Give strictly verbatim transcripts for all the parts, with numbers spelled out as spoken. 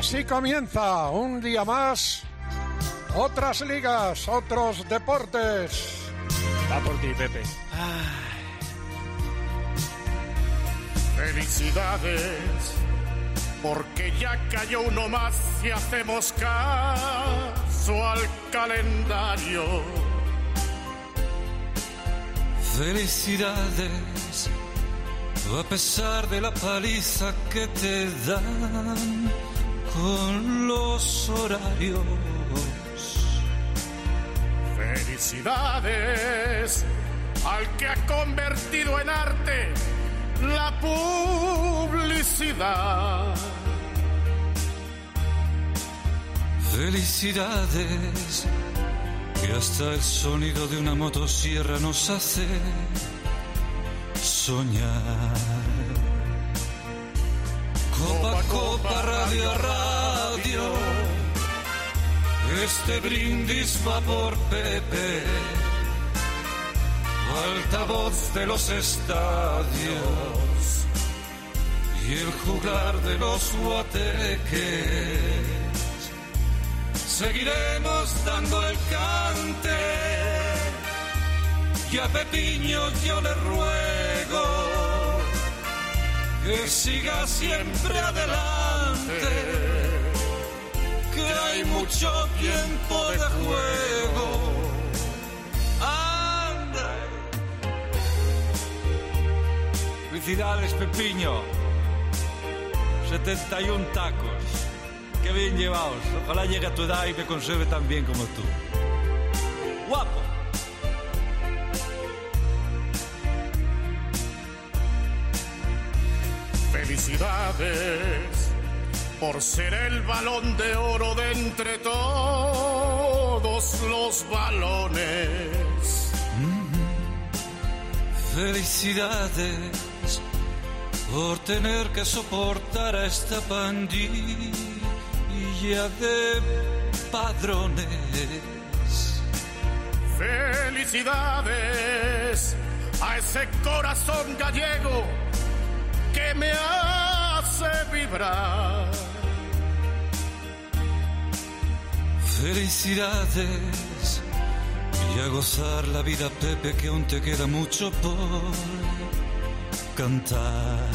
Así comienza un día más, otras ligas, otros deportes. Va por ti, Pepe. Ay. Felicidades, porque ya cayó uno más y hacemos caso al calendario. Felicidades, a pesar de la paliza que te dan con los horarios. Felicidades al que ha convertido en arte la publicidad. Felicidades, que hasta el sonido de una motosierra nos hace soñar. Copa, copa, radio, radio, este brindis va por Pepe, altavoz de los estadios y el juglar de los guateques. Seguiremos dando el cante y a Pepiño yo le ruego que siga siempre adelante, que hay mucho tiempo de juego. ¡Anda! Felicidades, Pepiño. setenta y un tacos. Qué bien llevaos. Ojalá llegue a tu edad y me conserve tan bien como tú. ¡Guapo! Felicidades por ser el balón de oro de entre todos los balones. Mm-hmm. Felicidades por tener que soportar a esta pandilla de padrones. Felicidades a ese corazón gallego que me hace vibrar. Felicidades y a gozar la vida, Pepe, que aún te queda mucho por cantar.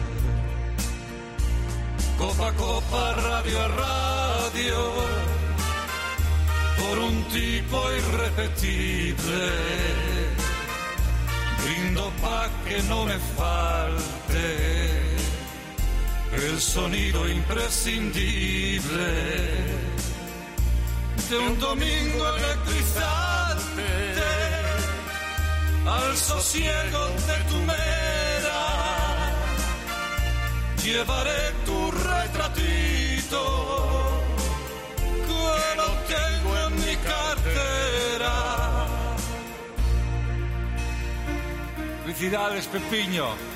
Copa, copa, radio, radio, por un tipo irrepetible. Brindo pa' que no me falte el sonido imprescindible de un domingo electrizante al sosiego de tu mera. Llevaré tu retratito que lo tengo en mi cartera. Felicidades, Pepiño.